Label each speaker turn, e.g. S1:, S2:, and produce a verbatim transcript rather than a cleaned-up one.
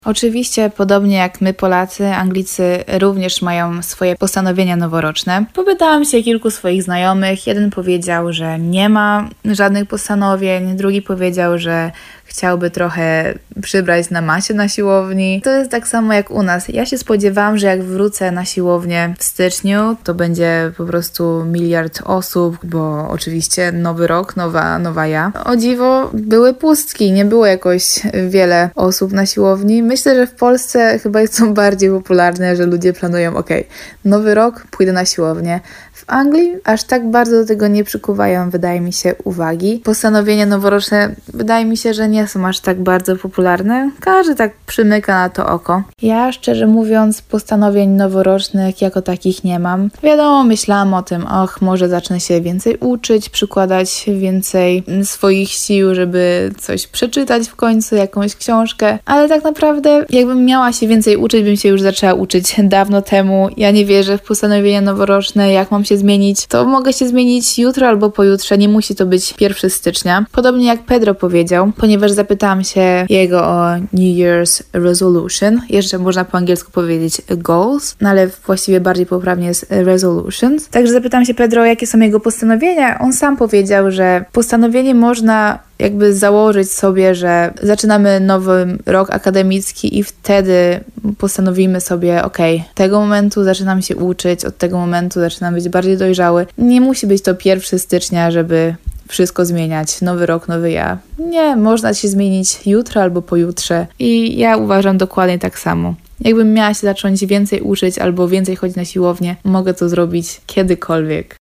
S1: Oczywiście, podobnie jak my Polacy, Anglicy również mają swoje postanowienia noworoczne. Popytałam się kilku swoich znajomych. Jeden powiedział, że nie ma żadnych postanowień, drugi powiedział, że chciałby trochę przybrać na masie na siłowni. To jest tak samo jak u nas. Ja się spodziewałam, że jak wrócę na siłownię w styczniu, to będzie po prostu miliard osób, bo oczywiście nowy rok, nowa, nowa ja. O dziwo, były pustki, nie było jakoś wiele osób na siłowni. Myślę, że w Polsce chyba jest to bardziej popularne, że ludzie planują, ok, nowy rok, pójdę na siłownię. W Anglii aż tak bardzo do tego nie przykuwają, wydaje mi się, uwagi. Postanowienia noworoczne, wydaje mi się, że nie są aż tak bardzo popularne. Każdy tak przymyka na to oko. Ja, szczerze mówiąc, postanowień noworocznych jako takich nie mam. Wiadomo, myślałam o tym, och, może zacznę się więcej uczyć, przykładać więcej swoich sił, żeby coś przeczytać w końcu, jakąś książkę, ale tak naprawdę jakbym miała się więcej uczyć, bym się już zaczęła uczyć dawno temu. Ja nie wierzę w postanowienia noworoczne, jak mam się zmienić, to mogę się zmienić jutro albo pojutrze, nie musi to być pierwszego stycznia. Podobnie jak Pedro powiedział, ponieważ zapytałam się jego o New Year's Resolution, jeszcze można po angielsku powiedzieć goals, no ale właściwie bardziej poprawnie jest resolutions. Także zapytałam się Pedro, jakie są jego postanowienia. On sam powiedział, że postanowienie można jakby założyć sobie, że zaczynamy nowy rok akademicki i wtedy postanowimy sobie, ok, tego momentu zaczynam się uczyć, od tego momentu zaczynam być bardziej dojrzały. Nie musi być to pierwszego stycznia, żeby wszystko zmieniać. Nowy rok, nowy ja. Nie, można się zmienić jutro albo pojutrze i ja uważam dokładnie tak samo. Jakbym miała się zacząć więcej uczyć albo więcej chodzić na siłownię, mogę to zrobić kiedykolwiek.